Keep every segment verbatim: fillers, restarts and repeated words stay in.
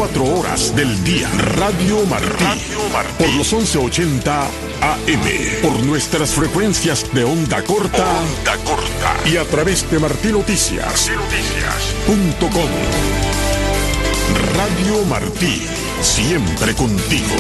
veinticuatro horas del día. Radio Martí. Radio Martí. Por los once ochenta A M. Por nuestras frecuencias de onda corta. Onda corta. Y a través de Martí Noticias. Martí Noticias. Punto com. Radio Martí. Siempre contigo.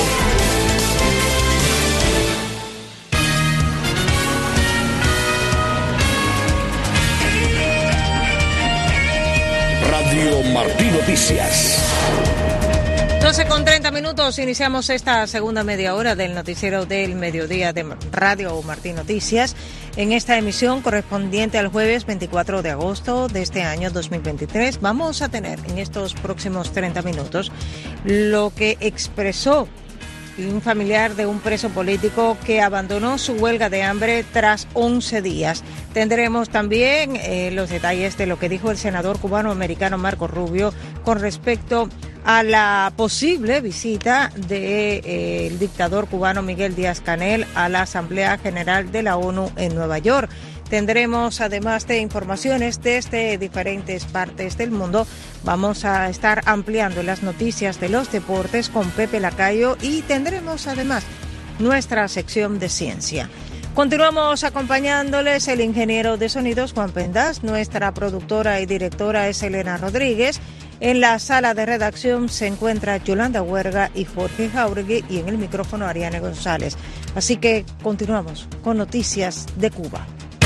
Radio Martí Noticias. doce con treinta minutos, iniciamos esta segunda media hora del noticiero del mediodía de Radio Martí Noticias, en esta emisión correspondiente al jueves veinticuatro de agosto de este año dos mil veintitrés. Vamos a tener en estos próximos treinta minutos lo que expresó un familiar de un preso político que abandonó su huelga de hambre tras once días. Tendremos también eh, los detalles de lo que dijo el senador cubano-americano Marco Rubio con respecto a la posible visita del de, eh, dictador cubano Miguel Díaz-Canel a la Asamblea General de la ONU en Nueva York. Tendremos, además de informaciones desde diferentes partes del mundo, vamos a estar ampliando las noticias de los deportes con Pepe Lacayo y tendremos además nuestra sección de ciencia. Continuamos acompañándoles el ingeniero de sonidos Juan Pendas, nuestra productora y directora es Elena Rodríguez. En la sala de redacción se encuentra Yolanda Huerga y Jorge Jauregui y en el micrófono Ariane González. Así que continuamos con noticias de Cuba.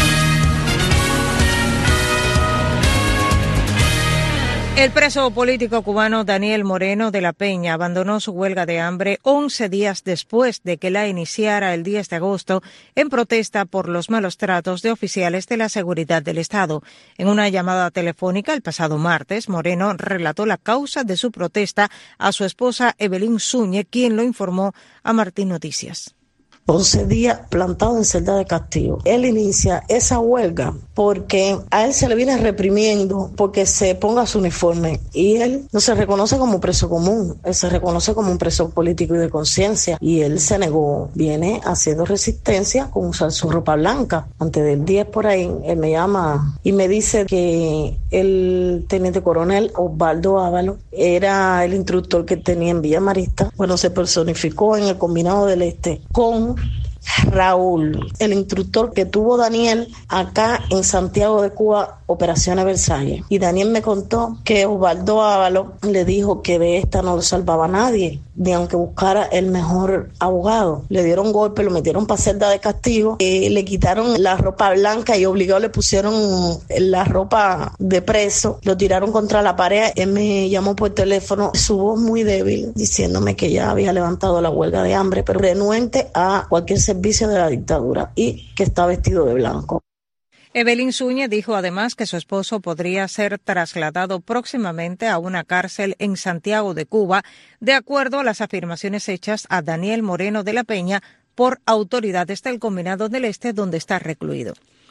El preso político cubano Daniel Moreno de la Peña abandonó su huelga de hambre once días después de que la iniciara el diez de agosto en protesta por los malos tratos de oficiales de la seguridad del Estado. En una llamada telefónica el pasado martes, Moreno relató la causa de su protesta a su esposa Evelyn Zúñez, quien lo informó a Martín Noticias. once días plantado en celda de castigo. Él inicia esa huelga porque a él se le viene reprimiendo porque se ponga su uniforme y él no se reconoce como preso común, él se reconoce como un preso político y de conciencia y él se negó, viene haciendo resistencia con usar su ropa blanca. Antes del diez por ahí, él me llama y me dice que el teniente coronel Osvaldo Ávalo era el instructor que tenía en Villa Marista. Bueno, se personificó en el Combinado del Este con Raúl, el instructor que tuvo Daniel acá en Santiago de Cuba, Operaciones Versalles. Y Daniel me contó que Osvaldo Ávalo le dijo que de esta no lo salvaba nadie, ni aunque buscara el mejor abogado. Le dieron golpe, lo metieron para celda de castigo, eh, le quitaron la ropa blanca y obligado le pusieron la ropa de preso, lo tiraron contra la pared. Él me llamó por teléfono, su voz muy débil, diciéndome que ya había levantado la huelga de hambre, pero renuente a cualquier servicio de la dictadura y que está vestido de blanco. Evelyn Zúñez dijo además que su esposo podría ser trasladado próximamente a una cárcel en Santiago de Cuba, de acuerdo a las afirmaciones hechas a Daniel Moreno de la Peña por autoridades del Combinado del Este, donde está recluido.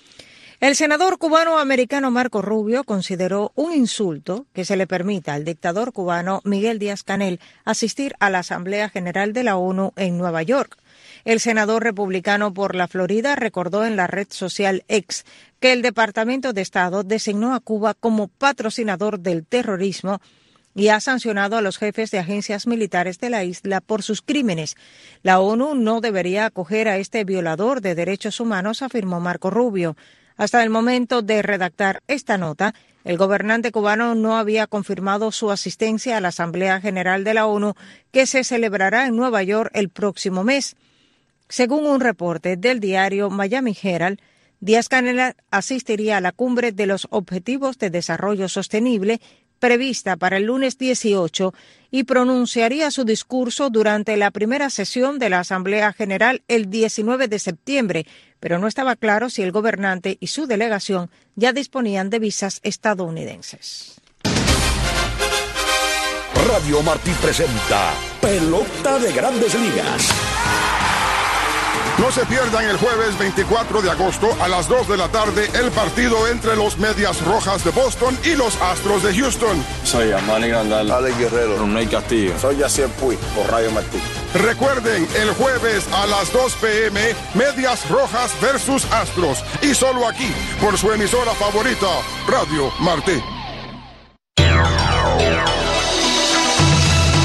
El senador cubano-americano Marco Rubio consideró un insulto que se le permita al dictador cubano Miguel Díaz-Canel asistir a la Asamblea General de la ONU en Nueva York. El senador republicano por la Florida recordó en la red social X que el Departamento de Estado designó a Cuba como patrocinador del terrorismo y ha sancionado a los jefes de agencias militares de la isla por sus crímenes. La ONU no debería acoger a este violador de derechos humanos, afirmó Marco Rubio. Hasta el momento de redactar esta nota, el gobernante cubano no había confirmado su asistencia a la Asamblea General de la ONU, que se celebrará en Nueva York el próximo mes. Según un reporte del diario Miami Herald, Díaz-Canel asistiría a la cumbre de los Objetivos de Desarrollo Sostenible prevista para el lunes dieciocho y pronunciaría su discurso durante la primera sesión de la Asamblea General el diecinueve de septiembre, pero no estaba claro si el gobernante y su delegación ya disponían de visas estadounidenses. Radio Martí presenta Pelota de Grandes Ligas. No se pierdan el jueves veinticuatro de agosto a las dos de la tarde el partido entre los Medias Rojas de Boston y los Astros de Houston. Soy Amani Grandal, Alex Guerrero, Roney Castillo. Soy Yacier Puig por Radio Martí. Recuerden, el jueves a las dos p.m. Medias Rojas versus Astros. Y solo aquí, por su emisora favorita, Radio Martí.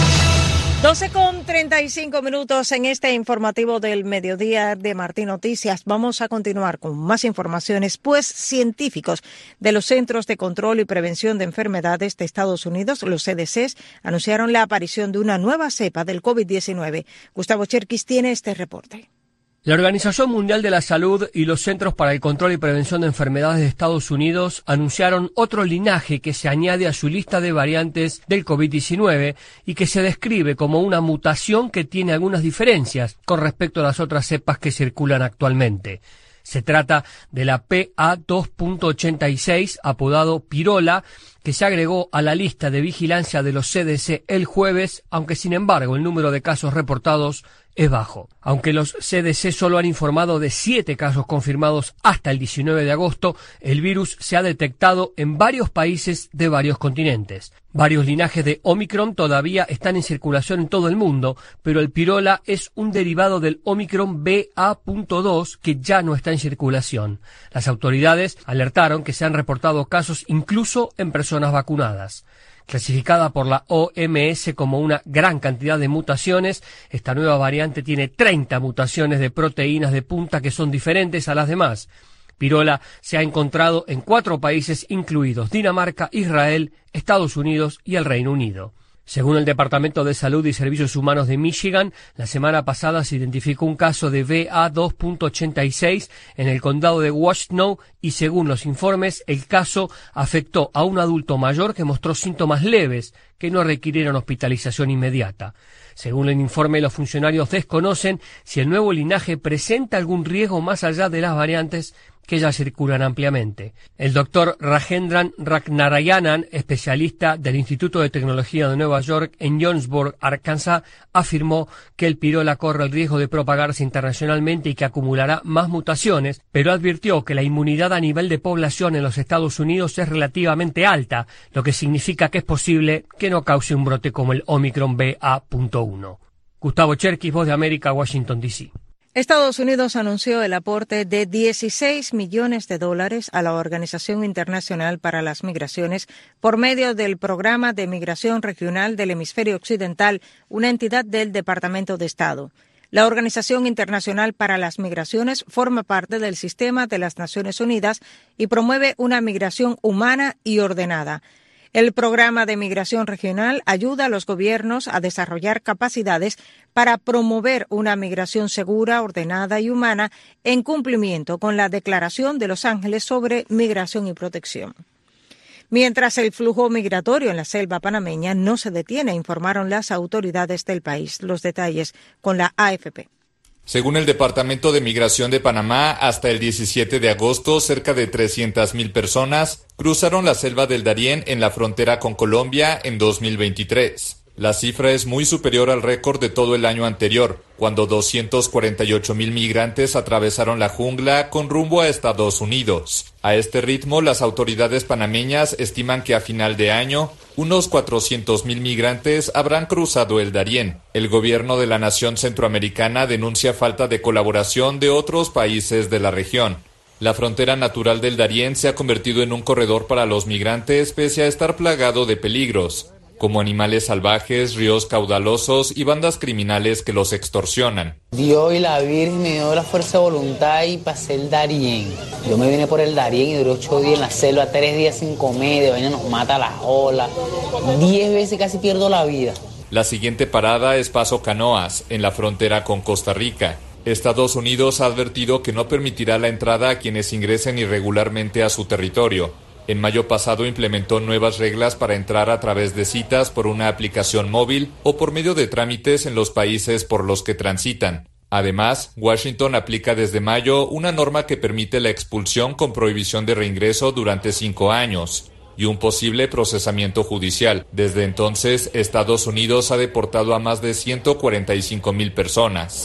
doce con treinta y cinco minutos en este informativo del mediodía de Martín Noticias. Vamos a continuar con más informaciones, pues científicos de los Centros de Control y Prevención de Enfermedades de Estados Unidos, los C D Cs, anunciaron la aparición de una nueva cepa del COVID diecinueve. Gustavo Cherkis tiene este reporte. La Organización Mundial de la Salud y los Centros para el Control y Prevención de Enfermedades de Estados Unidos anunciaron otro linaje que se añade a su lista de variantes del COVID diecinueve y que se describe como una mutación que tiene algunas diferencias con respecto a las otras cepas que circulan actualmente. Se trata de la P A dos punto ochenta y seis, apodado Pirola, que se agregó a la lista de vigilancia de los C D C el jueves, aunque sin embargo el número de casos reportados es bajo. Aunque los C D C solo han informado de siete casos confirmados hasta el diecinueve de agosto, el virus se ha detectado en varios países de varios continentes. Varios linajes de Omicron todavía están en circulación en todo el mundo, pero el Pirola es un derivado del Omicron B A punto dos que ya no está en circulación. Las autoridades alertaron que se han reportado casos incluso en personas vacunadas. Clasificada por la O M S como una gran cantidad de mutaciones, esta nueva variante tiene treinta mutaciones de proteínas de punta que son diferentes a las demás. Pirola se ha encontrado en cuatro países incluidos Dinamarca, Israel, Estados Unidos y el Reino Unido. Según el Departamento de Salud y Servicios Humanos de Michigan, la semana pasada se identificó un caso de B A dos punto ochenta y seis en el condado de Washtenaw y según los informes, el caso afectó a un adulto mayor que mostró síntomas leves que no requirieron hospitalización inmediata. Según el informe, los funcionarios desconocen si el nuevo linaje presenta algún riesgo más allá de las variantes que ya circulan ampliamente. El doctor Rajendran Ragnarayanan, especialista del Instituto de Tecnología de Nueva York en Jonesboro, Arkansas, afirmó que el Pirola corre el riesgo de propagarse internacionalmente y que acumulará más mutaciones, pero advirtió que la inmunidad a nivel de población en los Estados Unidos es relativamente alta, lo que significa que es posible que no cause un brote como el Omicron B A punto uno. Gustavo Cherkis, Voz de América, Washington, D C Estados Unidos anunció el aporte de dieciséis millones de dólares a la Organización Internacional para las Migraciones por medio del Programa de Migración Regional del Hemisferio Occidental, una entidad del Departamento de Estado. La Organización Internacional para las Migraciones forma parte del sistema de las Naciones Unidas y promueve una migración humana y ordenada. El programa de migración regional ayuda a los gobiernos a desarrollar capacidades para promover una migración segura, ordenada y humana en cumplimiento con la Declaración de Los Ángeles sobre Migración y Protección. Mientras el flujo migratorio en la selva panameña no se detiene, informaron las autoridades del país. Los detalles con la A F P. Según el Departamento de Migración de Panamá, hasta el diecisiete de agosto, cerca de trescientas mil personas cruzaron la selva del Darién en la frontera con Colombia en dos mil veintitrés. La cifra es muy superior al récord de todo el año anterior, cuando doscientos cuarenta y ocho mil migrantes atravesaron la jungla con rumbo a Estados Unidos. A este ritmo, las autoridades panameñas estiman que a final de año, unos cuatrocientos mil migrantes habrán cruzado el Darién. El gobierno de la nación centroamericana denuncia falta de colaboración de otros países de la región. La frontera natural del Darién se ha convertido en un corredor para los migrantes pese a estar plagado de peligros, como animales salvajes, ríos caudalosos y bandas criminales que los extorsionan. Dios y la Virgen me dio la fuerza de voluntad y pasé el Darién. Yo me vine por el Darién y duré ocho días en la selva, tres días sin comer, de vaina nos mata las olas. Diez veces casi pierdo la vida. La siguiente parada es Paso Canoas, en la frontera con Costa Rica. Estados Unidos ha advertido que no permitirá la entrada a quienes ingresen irregularmente a su territorio. En mayo pasado implementó nuevas reglas para entrar a través de citas por una aplicación móvil o por medio de trámites en los países por los que transitan. Además, Washington aplica desde mayo una norma que permite la expulsión con prohibición de reingreso durante cinco años y un posible procesamiento judicial. Desde entonces, Estados Unidos ha deportado a más de ciento cuarenta y cinco mil personas.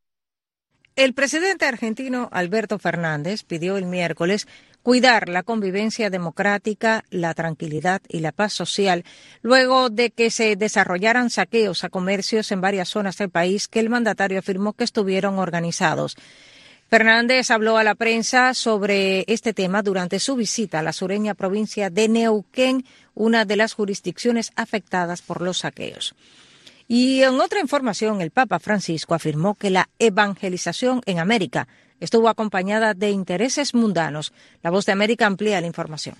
El presidente argentino Alberto Fernández pidió el miércoles cuidar la convivencia democrática, la tranquilidad y la paz social, luego de que se desarrollaran saqueos a comercios en varias zonas del país que el mandatario afirmó que estuvieron organizados. Fernández habló a la prensa sobre este tema durante su visita a la sureña provincia de Neuquén, una de las jurisdicciones afectadas por los saqueos. Y en otra información, el Papa Francisco afirmó que la evangelización en América estuvo acompañada de intereses mundanos. La Voz de América amplía la información.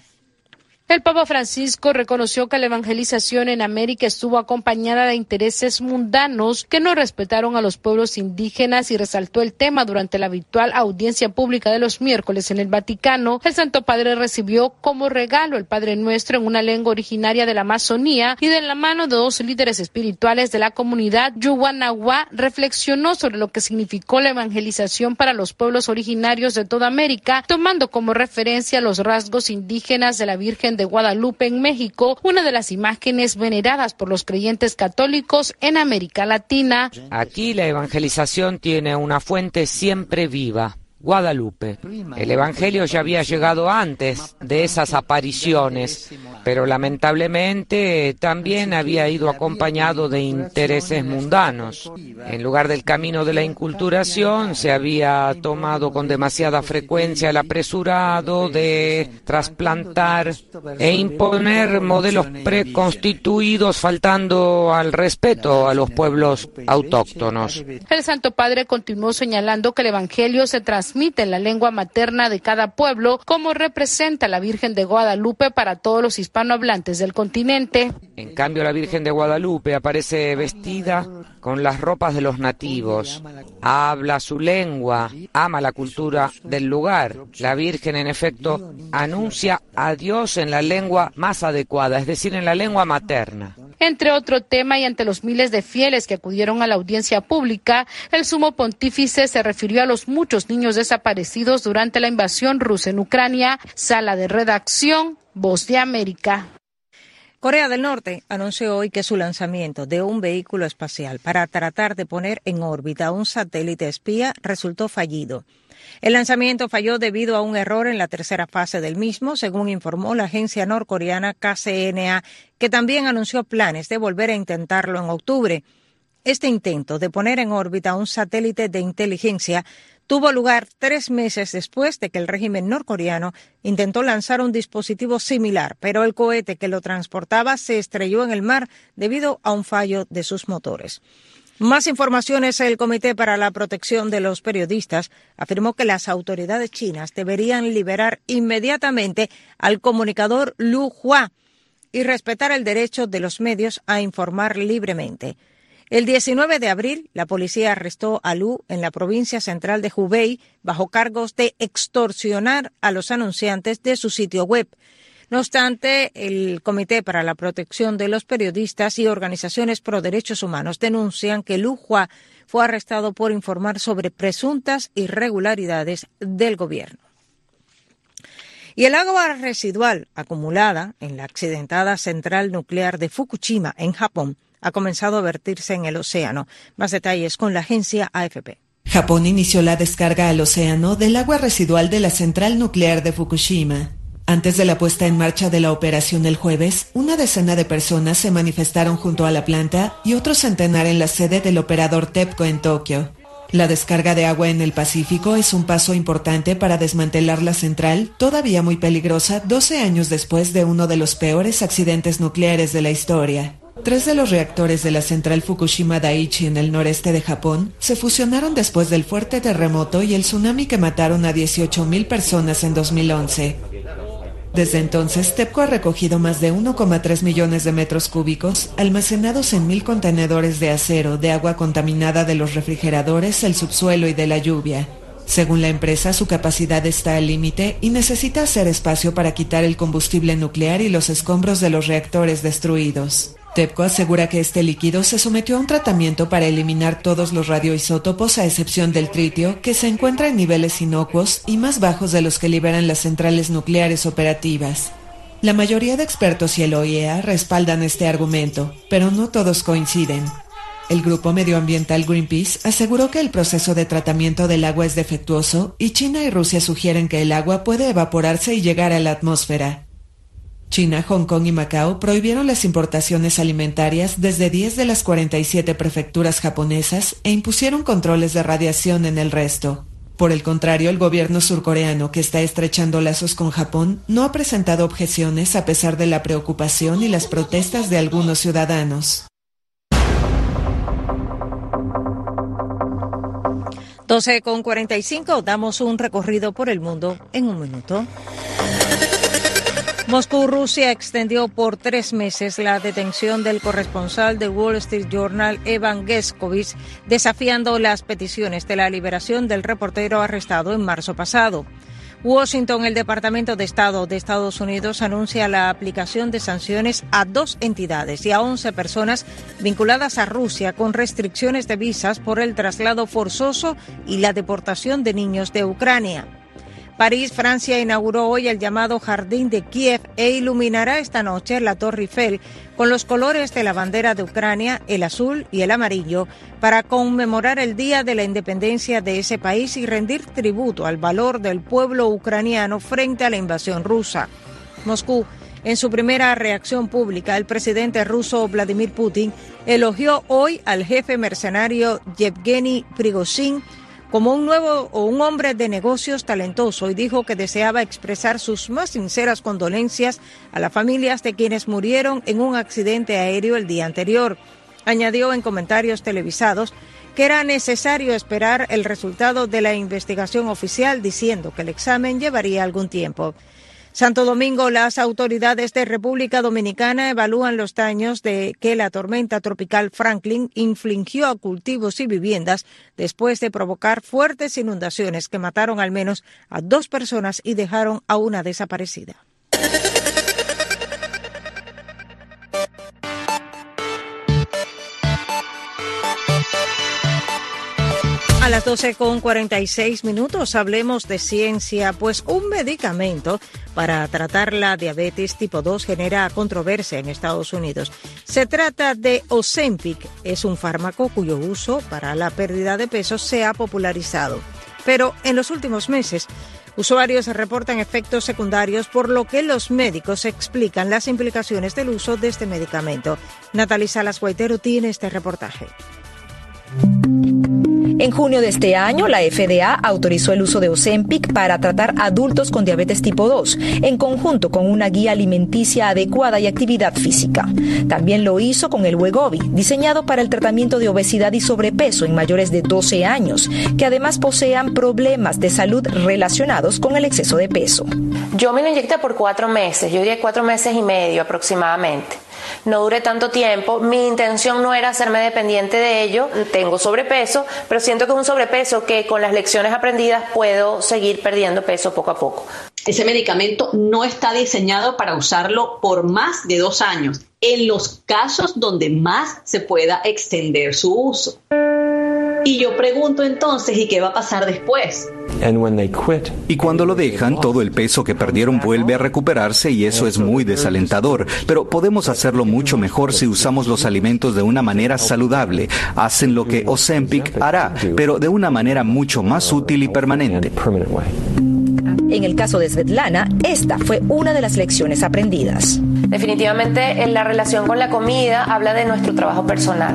El Papa Francisco reconoció que la evangelización en América estuvo acompañada de intereses mundanos que no respetaron a los pueblos indígenas y resaltó el tema durante la habitual audiencia pública de los miércoles en el Vaticano. El Santo Padre recibió como regalo el Padre Nuestro en una lengua originaria de la Amazonía y de la mano de dos líderes espirituales de la comunidad Yuguanaguá reflexionó sobre lo que significó la evangelización para los pueblos originarios de toda América, tomando como referencia los rasgos indígenas de la Virgen de Guadalupe en México, una de las imágenes veneradas por los creyentes católicos en América Latina. Aquí la evangelización tiene una fuente siempre viva. Guadalupe. El Evangelio ya había llegado antes de esas apariciones, pero lamentablemente también había ido acompañado de intereses mundanos. En lugar del camino de la inculturación, se había tomado con demasiada frecuencia el apresurado de trasplantar e imponer modelos preconstituidos, faltando al respeto a los pueblos autóctonos. El Santo Padre continuó señalando que el Evangelio se transmite en la lengua materna de cada pueblo, como representa la Virgen de Guadalupe para todos los hispanohablantes del continente. En cambio, la Virgen de Guadalupe aparece vestida con las ropas de los nativos, habla su lengua, ama la cultura del lugar. La Virgen, en efecto, anuncia a Dios en la lengua más adecuada, es decir, en la lengua materna. Entre otro tema, y ante los miles de fieles que acudieron a la audiencia pública, el sumo pontífice se refirió a los muchos niños desaparecidos durante la invasión rusa en Ucrania. Sala de redacción, Voz de América. Corea del Norte anunció hoy que su lanzamiento de un vehículo espacial para tratar de poner en órbita un satélite espía resultó fallido. El lanzamiento falló debido a un error en la tercera fase del mismo, según informó la agencia norcoreana K C N A, que también anunció planes de volver a intentarlo en octubre. Este intento de poner en órbita un satélite de inteligencia tuvo lugar tres meses después de que el régimen norcoreano intentó lanzar un dispositivo similar, pero el cohete que lo transportaba se estrelló en el mar debido a un fallo de sus motores. Más informaciones. El Comité para la Protección de los Periodistas afirmó que las autoridades chinas deberían liberar inmediatamente al comunicador Lu Hua y respetar el derecho de los medios a informar libremente. El diecinueve de abril, la policía arrestó a Lu en la provincia central de Hubei bajo cargos de extorsionar a los anunciantes de su sitio web. No obstante, el Comité para la Protección de los Periodistas y organizaciones pro derechos humanos denuncian que Lu Hua fue arrestado por informar sobre presuntas irregularidades del gobierno. Y el agua residual acumulada en la accidentada central nuclear de Fukushima, en Japón, ha comenzado a vertirse en el océano. Más detalles con la agencia A F P. Japón inició la descarga al océano del agua residual de la central nuclear de Fukushima. Antes de la puesta en marcha de la operación el jueves, una decena de personas se manifestaron junto a la planta y otro centenar en la sede del operador TEPCO en Tokio. La descarga de agua en el Pacífico es un paso importante para desmantelar la central, todavía muy peligrosa, doce años después de uno de los peores accidentes nucleares de la historia. Tres de los reactores de la central Fukushima Daiichi en el noreste de Japón se fusionaron después del fuerte terremoto y el tsunami que mataron a dieciocho mil personas en dos mil once. Desde entonces, TEPCO ha recogido más de uno coma tres millones de metros cúbicos, almacenados en mil contenedores de acero, de agua contaminada de los refrigeradores, el subsuelo y de la lluvia. Según la empresa, su capacidad está al límite y necesita hacer espacio para quitar el combustible nuclear y los escombros de los reactores destruidos. TEPCO asegura que este líquido se sometió a un tratamiento para eliminar todos los radioisótopos a excepción del tritio, que se encuentra en niveles inocuos y más bajos de los que liberan las centrales nucleares operativas. La mayoría de expertos y el O I E A respaldan este argumento, pero no todos coinciden. El grupo medioambiental Greenpeace aseguró que el proceso de tratamiento del agua es defectuoso y China y Rusia sugieren que el agua puede evaporarse y llegar a la atmósfera. China, Hong Kong y Macao prohibieron las importaciones alimentarias desde diez de las cuarenta y siete prefecturas japonesas e impusieron controles de radiación en el resto. Por el contrario, el gobierno surcoreano, que está estrechando lazos con Japón, no ha presentado objeciones a pesar de la preocupación y las protestas de algunos ciudadanos. doce con cuarenta y cinco, damos un recorrido por el mundo en un minuto. Moscú, Rusia, extendió por tres meses la detención del corresponsal de Wall Street Journal, Evan Gershkovich, desafiando las peticiones de la liberación del reportero arrestado en marzo pasado. Washington, el Departamento de Estado de Estados Unidos, anuncia la aplicación de sanciones a dos entidades y a once personas vinculadas a Rusia con restricciones de visas por el traslado forzoso y la deportación de niños de Ucrania. París, Francia, inauguró hoy el llamado Jardín de Kiev e iluminará esta noche la Torre Eiffel con los colores de la bandera de Ucrania, el azul y el amarillo, para conmemorar el Día de la Independencia de ese país y rendir tributo al valor del pueblo ucraniano frente a la invasión rusa. Moscú. En su primera reacción pública, el presidente ruso Vladimir Putin elogió hoy al jefe mercenario Yevgeny Prigozhin como un nuevo o un hombre de negocios talentoso y dijo que deseaba expresar sus más sinceras condolencias a las familias de quienes murieron en un accidente aéreo el día anterior. Añadió en comentarios televisados que era necesario esperar el resultado de la investigación oficial, diciendo que el examen llevaría algún tiempo. Santo Domingo, las autoridades de República Dominicana evalúan los daños de que la tormenta tropical Franklin infligió a cultivos y viviendas después de provocar fuertes inundaciones que mataron al menos a dos personas y dejaron a una desaparecida. A las doce con cuarenta y seis minutos hablemos de ciencia, pues un medicamento para tratar la diabetes tipo dos genera controversia en Estados Unidos. Se trata de Ozempic, es un fármaco cuyo uso para la pérdida de peso se ha popularizado. Pero en los últimos meses, usuarios reportan efectos secundarios, por lo que los médicos explican las implicaciones del uso de este medicamento. Natalie Salas Guaitero tiene este reportaje. En junio de este año, la F D A autorizó el uso de Ozempic para tratar adultos con diabetes tipo dos, en conjunto con una guía alimenticia adecuada y actividad física. También lo hizo con el Wegovy, diseñado para el tratamiento de obesidad y sobrepeso en mayores de doce años, que además posean problemas de salud relacionados con el exceso de peso. Yo me lo inyecté por cuatro meses, yo diría cuatro meses y medio aproximadamente. No duré tanto tiempo, mi intención no era hacerme dependiente de ello, tengo sobrepeso, pero siento que es un sobrepeso que con las lecciones aprendidas puedo seguir perdiendo peso poco a poco. Ese medicamento no está diseñado para usarlo por más de dos años, en los casos donde más se pueda extender su uso. Y yo pregunto entonces, ¿y qué va a pasar después? Y cuando lo dejan, todo el peso que perdieron vuelve a recuperarse y eso es muy desalentador. Pero podemos hacerlo mucho mejor si usamos los alimentos de una manera saludable. Hacen lo que Ozempic hará, pero de una manera mucho más útil y permanente. En el caso de Svetlana, esta fue una de las lecciones aprendidas. Definitivamente, en la relación con la comida habla de nuestro trabajo personal.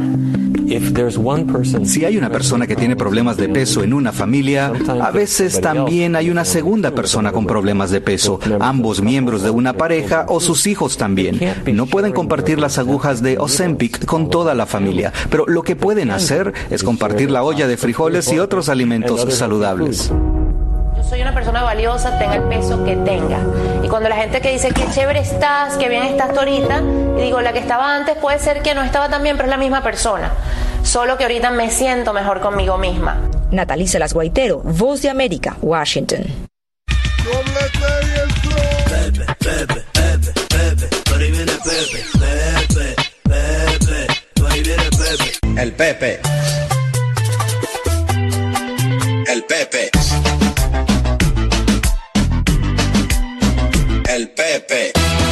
Si hay una persona que tiene problemas de peso en una familia, a veces también hay una segunda persona con problemas de peso, ambos miembros de una pareja o sus hijos también. No pueden compartir las agujas de Ozempic con toda la familia, pero lo que pueden hacer es compartir la olla de frijoles y otros alimentos saludables. Yo soy una persona valiosa, tenga el peso que tenga. Y cuando la gente que dice qué chévere estás, qué bien estás tú ahorita, y digo, la que estaba antes puede ser que no estaba tan bien, pero es la misma persona. Solo que ahorita me siento mejor conmigo misma. Natalie Salas Guaitero, Voz de América, Washington. El Pepe. El Pepe. El Pepe.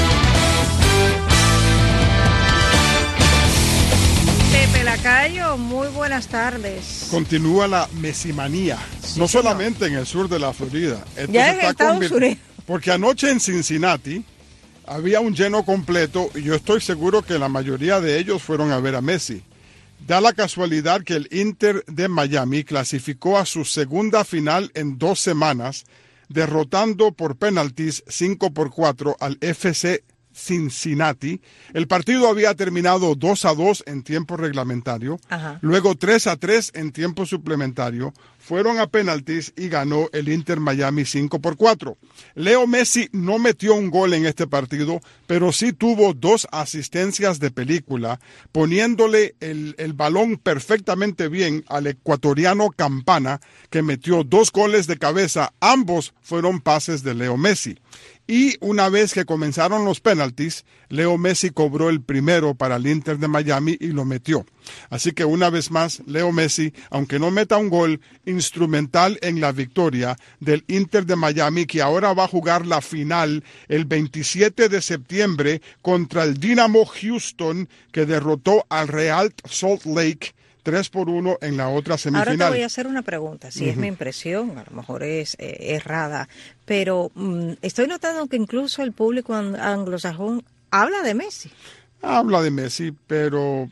Pepe Lacayo, muy buenas tardes. Continúa la mesimanía, sí, no señor. Solamente en el sur de la Florida. Esto ya en Estados Unidos. Porque anoche en Cincinnati había un lleno completo y yo estoy seguro que la mayoría de ellos fueron a ver a Messi. Da la casualidad que el Inter de Miami clasificó a su segunda final en dos semanas, derrotando por penaltis cinco por cuatro al F C Cincinnati. El partido había terminado dos a dos en tiempo reglamentario, Ajá. luego tres a tres en tiempo suplementario, fueron a penaltis y ganó el Inter Miami cinco por cuatro. Leo Messi no metió un gol en este partido, pero sí tuvo dos asistencias de película, poniéndole el, el balón perfectamente bien al ecuatoriano Campana, que metió dos goles de cabeza. Ambos fueron pases de Leo Messi. Y una vez que comenzaron los penaltis, Leo Messi cobró el primero para el Inter de Miami y lo metió. Así que una vez más, Leo Messi, aunque no meta un gol, instrumental en la victoria del Inter de Miami, que ahora va a jugar la final el veintisiete de septiembre contra el Dynamo Houston, que derrotó al Real Salt Lake tres por uno en la otra semifinal. Ahora te voy a hacer una pregunta, si uh-huh. es mi impresión, a lo mejor es eh, errada, pero um, estoy notando que incluso el público anglosajón habla de Messi. Habla de Messi, pero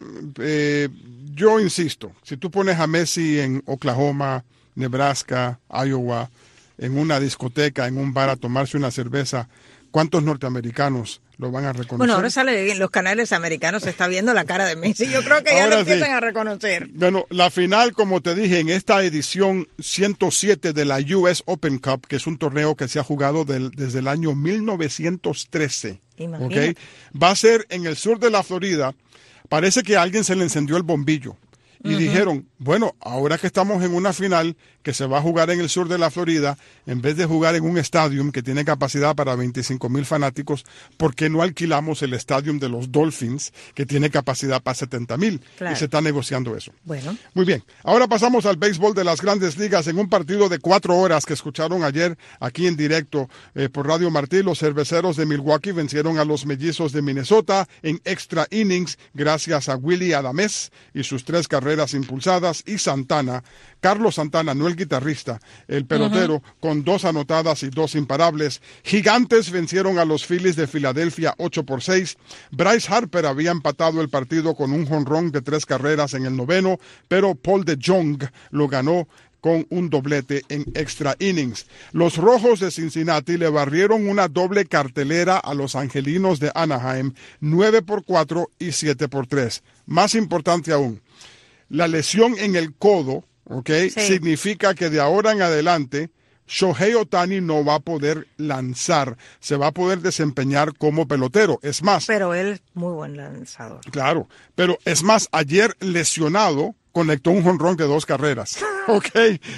eh, yo insisto, si tú pones a Messi en Oklahoma, Nebraska, Iowa, en una discoteca, en un bar a tomarse una cerveza, ¿cuántos norteamericanos lo van a reconocer? Bueno, ahora sale en los canales americanos, se está viendo la cara de Messi. Yo creo que ya ahora lo empiezan sí. a reconocer. Bueno, la final, como te dije, en esta edición ciento siete de la U S Open Cup, que es un torneo que se ha jugado del, desde el año mil novecientos trece. ¿Okay? Va a ser en el sur de la Florida. Parece que a alguien se le encendió el bombillo. Y uh-huh. dijeron, bueno, ahora que estamos en una final que se va a jugar en el sur de la Florida, en vez de jugar en un estadio que tiene capacidad para veinticinco mil fanáticos, ¿por qué no alquilamos el estadio de los Dolphins, que tiene capacidad para setenta mil? Claro. Y se está negociando eso. Bueno. Muy bien. Ahora pasamos al béisbol de las Grandes Ligas. En un partido de cuatro horas que escucharon ayer aquí en directo eh, por Radio Martí, los Cerveceros de Milwaukee vencieron a los Mellizos de Minnesota en extra innings gracias a Willy Adames y sus tres carreras impulsadas, y Santana, Carlos Santana, no el guitarrista, el pelotero, uh-huh. con dos anotadas y dos imparables. Gigantes vencieron a los Phillies de Filadelfia ocho por seis. Bryce Harper había empatado el partido con un jonrón de tres carreras en el noveno, pero Paul DeJong lo ganó con un doblete en extra innings. Los Rojos de Cincinnati le barrieron una doble cartelera a los Angelinos de Anaheim, nueve por cuatro y siete por tres. Más importante aún, la lesión en el codo, ¿ok? Sí. Significa que de ahora en adelante Shohei Ohtani no va a poder lanzar, se va a poder desempeñar como pelotero. Es más... Pero él es muy buen lanzador. Claro, pero es más, ayer lesionado conectó un jonrón de dos carreras. Ok,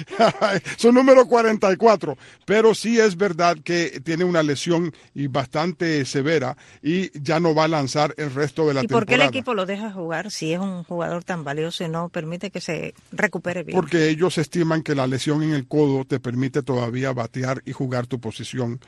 su número cuarenta y cuatro. Pero sí es verdad que tiene una lesión y bastante severa y ya no va a lanzar el resto de la temporada. ¿Y por qué el equipo lo deja jugar si es un jugador tan valioso y no permite que se recupere bien? Porque ellos estiman que la lesión en el codo te permite todavía batear y jugar tu posición.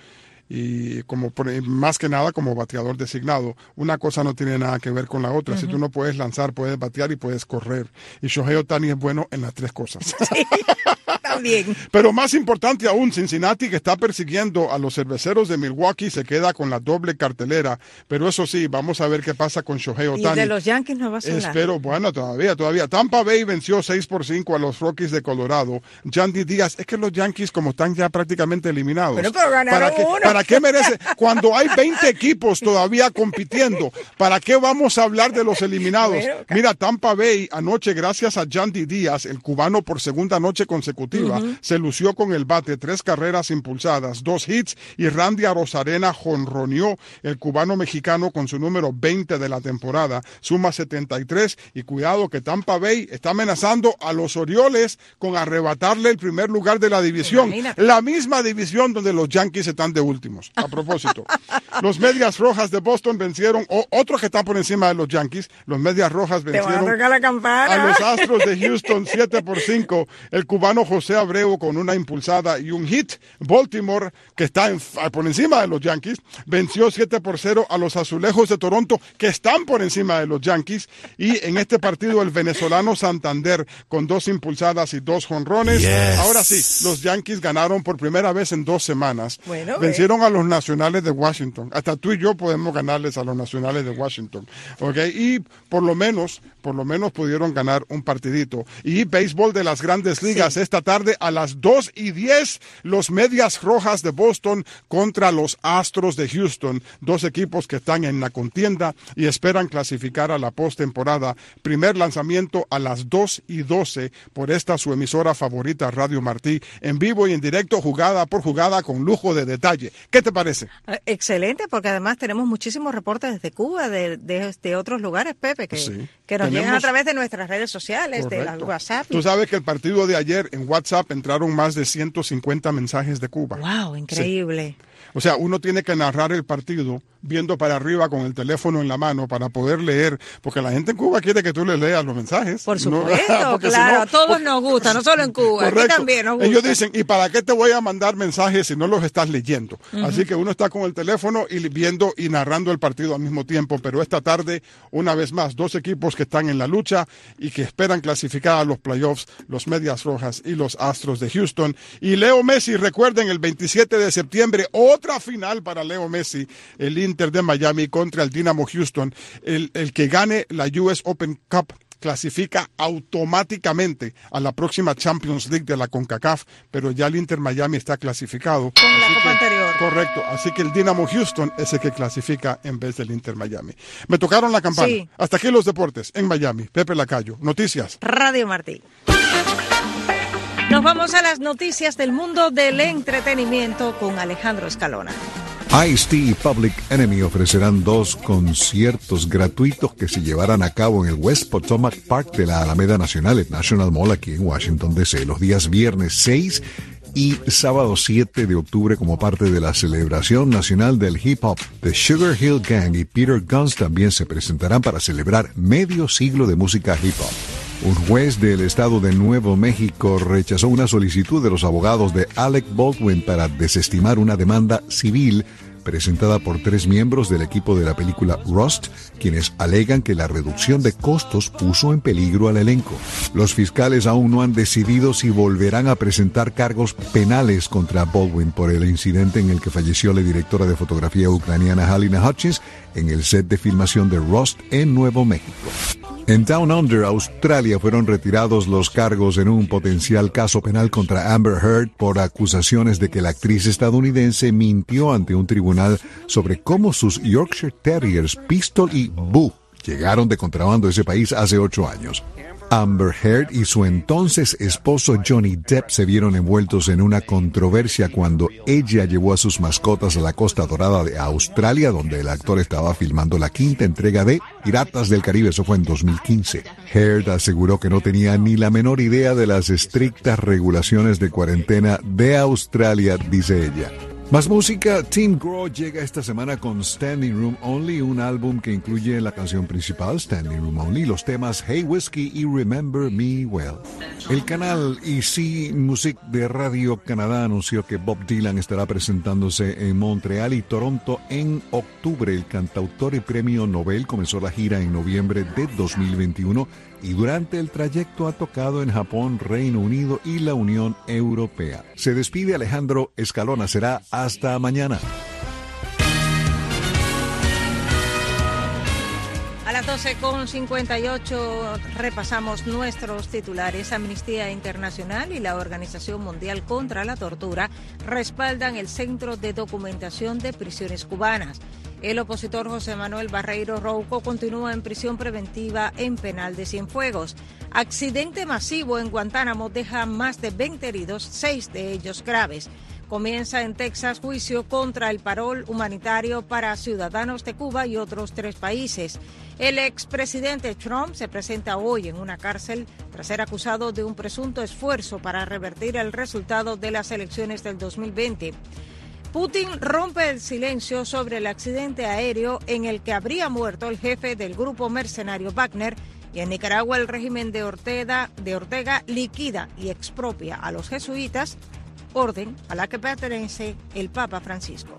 Y como más que nada como bateador designado, una cosa no tiene nada que ver con la otra. Uh-huh. Si tú no puedes lanzar, puedes batear y puedes correr. Y Shohei Ohtani es bueno en las tres cosas. Sí, también. Pero más importante aún, Cincinnati, que está persiguiendo a los Cerveceros de Milwaukee, se queda con la doble cartelera. Pero eso sí, vamos a ver qué pasa con Shohei Ohtani. Y de los Yankees no va a sonar. Espero, bueno, todavía, todavía. Tampa Bay venció seis por cinco a los Rockies de Colorado. Yandy Díaz, es que los Yankees como están ya prácticamente eliminados. Pero, pero ganaron ¿Para qué, uno. ¿Para qué merece? Cuando hay veinte equipos todavía compitiendo, ¿para qué vamos a hablar de los eliminados? Mira, Tampa Bay anoche, gracias a Yandy Díaz, el cubano por segunda noche consecutiva, uh-huh. se lució con el bate, tres carreras impulsadas, dos hits, y Randy Arozarena jonroneó, el cubano mexicano con su número veinte de la temporada, suma setenta y tres, y cuidado que Tampa Bay está amenazando a los Orioles con arrebatarle el primer lugar de la división, Imagínate. la misma división donde los Yankees están de últimos. A propósito, los Medias Rojas de Boston vencieron, o otros que están por encima de los Yankees, los Medias Rojas vencieron a, la campana. a los Astros de Houston siete por cinco, el cubano José Abreu con una impulsada y un hit. Baltimore, que está en, por encima de los Yankees, venció siete por cero a los Azulejos de Toronto, que están por encima de los Yankees, y en este partido el venezolano Santander con dos impulsadas y dos jonrones. Yes. Ahora sí, los Yankees ganaron por primera vez en dos semanas. Bueno, vencieron eh. a los Nacionales de Washington. Hasta tú y yo podemos ganarles a los Nacionales de Washington. ¿Okay? Y por lo menos, por lo menos pudieron ganar un partidito. Y béisbol de las Grandes Ligas. Sí. Esta tarde tarde a las dos y diez, los Medias Rojas de Boston contra los Astros de Houston, dos equipos que están en la contienda y esperan clasificar a la postemporada. Primer lanzamiento a las dos y doce por esta su emisora favorita, Radio Martí, en vivo y en directo, jugada por jugada, con lujo de detalle. ¿Qué te parece? Excelente, porque además tenemos muchísimos reportes desde Cuba, de, de, de otros lugares, Pepe, que, sí. que nos Tenemos... llegan a través de nuestras redes sociales, Correcto. de la WhatsApp. Tú sabes que el partido de ayer en WhatsApp entraron más de ciento cincuenta mensajes de Cuba. ¡Wow! Increíble. Sí. O sea, uno tiene que narrar el partido viendo para arriba con el teléfono en la mano para poder leer, porque la gente en Cuba quiere que tú le leas los mensajes. Por supuesto, no, claro, si no, a todos porque, nos gusta, no solo en Cuba, correcto. Aquí también nos gusta. Ellos dicen, ¿y para qué te voy a mandar mensajes si no los estás leyendo? Uh-huh. Así que uno está con el teléfono y viendo y narrando el partido al mismo tiempo, pero esta tarde, una vez más, dos equipos que están en la lucha y que esperan clasificar a los playoffs, los Medias Rojas y los Astros de Houston. Y Leo Messi, recuerden, el veintisiete de septiembre, otra final para Leo Messi, el Inter de Miami contra el Dynamo Houston. El, el que gane la U S Open Cup clasifica automáticamente a la próxima Champions League de la CONCACAF, pero ya el Inter Miami está clasificado. Con la copa anterior. Correcto, así que el Dynamo Houston es el que clasifica en vez del Inter Miami. Me tocaron la campana. Sí. Hasta aquí los deportes en Miami. Pepe Lacayo, Noticias. Radio Martí. Nos vamos a las noticias del mundo del entretenimiento con Alejandro Escalona. Ice-T y Public Enemy ofrecerán dos conciertos gratuitos que se llevarán a cabo en el West Potomac Park de la Alameda Nacional, el National Mall aquí en Washington, D C, los días viernes seis y sábado siete de octubre como parte de la celebración nacional del hip hop. The Sugar Hill Gang y Peter Guns también se presentarán para celebrar medio siglo de música hip hop. Un juez del estado de Nuevo México rechazó una solicitud de los abogados de Alec Baldwin para desestimar una demanda civil presentada por tres miembros del equipo de la película Rust, quienes alegan que la reducción de costos puso en peligro al elenco. Los fiscales aún no han decidido si volverán a presentar cargos penales contra Baldwin por el incidente en el que falleció la directora de fotografía ucraniana Halina Hutchins en el set de filmación de Rust en Nuevo México. En Down Under, Australia, fueron retirados los cargos en un potencial caso penal contra Amber Heard por acusaciones de que la actriz estadounidense mintió ante un tribunal sobre cómo sus Yorkshire Terriers Pistol y Boo llegaron de contrabando a ese país hace ocho años. Amber Heard y su entonces esposo Johnny Depp se vieron envueltos en una controversia cuando ella llevó a sus mascotas a la Costa Dorada de Australia, donde el actor estaba filmando la quinta entrega de Piratas del Caribe. Eso fue en dos mil quince. Heard aseguró que no tenía ni la menor idea de las estrictas regulaciones de cuarentena de Australia, dice ella. Más música. Tim Grohl llega esta semana con Standing Room Only, un álbum que incluye la canción principal, Standing Room Only, los temas Hey Whiskey y Remember Me Well. El canal E C Music de Radio Canadá anunció que Bob Dylan estará presentándose en Montreal y Toronto en octubre. El cantautor y premio Nobel comenzó la gira en noviembre de dos mil veintiuno y durante el trayecto ha tocado en Japón, Reino Unido y la Unión Europea. Se despide Alejandro Escalona. Será hasta mañana. A las doce con cincuenta y ocho repasamos nuestros titulares. Amnistía Internacional y la Organización Mundial contra la Tortura respaldan el Centro de Documentación de Prisiones Cubanas. El opositor José Manuel Barreiro Rouco continúa en prisión preventiva en penal de Cienfuegos. Accidente masivo en Guantánamo deja más de veinte heridos, seis de ellos graves. Comienza en Texas juicio contra el parol humanitario para ciudadanos de Cuba y otros tres países. El expresidente Trump se presenta hoy en una cárcel tras ser acusado de un presunto esfuerzo para revertir el resultado de las elecciones del dos mil veinte. Putin rompe el silencio sobre el accidente aéreo en el que habría muerto el jefe del grupo mercenario Wagner, y en Nicaragua el régimen de Ortega, de Ortega liquida y expropia a los jesuitas, orden a la que pertenece el Papa Francisco.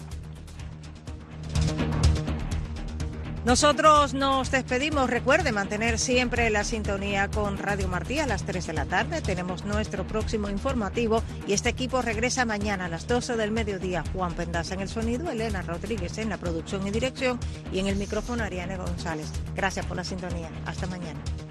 Nosotros nos despedimos. Recuerde mantener siempre la sintonía con Radio Martí a las tres de la tarde. Tenemos nuestro próximo informativo y este equipo regresa mañana a las doce del mediodía. Juan Pendaza en el sonido, Elena Rodríguez en la producción y dirección y en el micrófono Ariane González. Gracias por la sintonía. Hasta mañana.